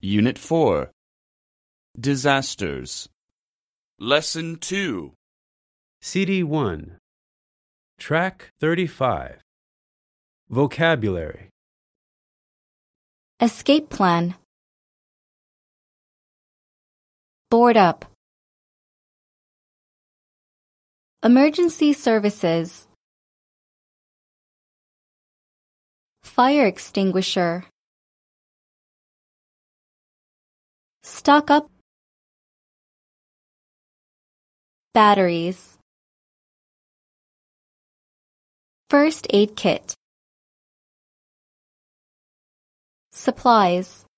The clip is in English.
Unit 4. Disasters. Lesson 2. CD 1. Track 35. Vocabulary. Escape plan. Board up. Emergency services. Fire extinguisher. Stock up. Batteries. First aid kit. Supplies.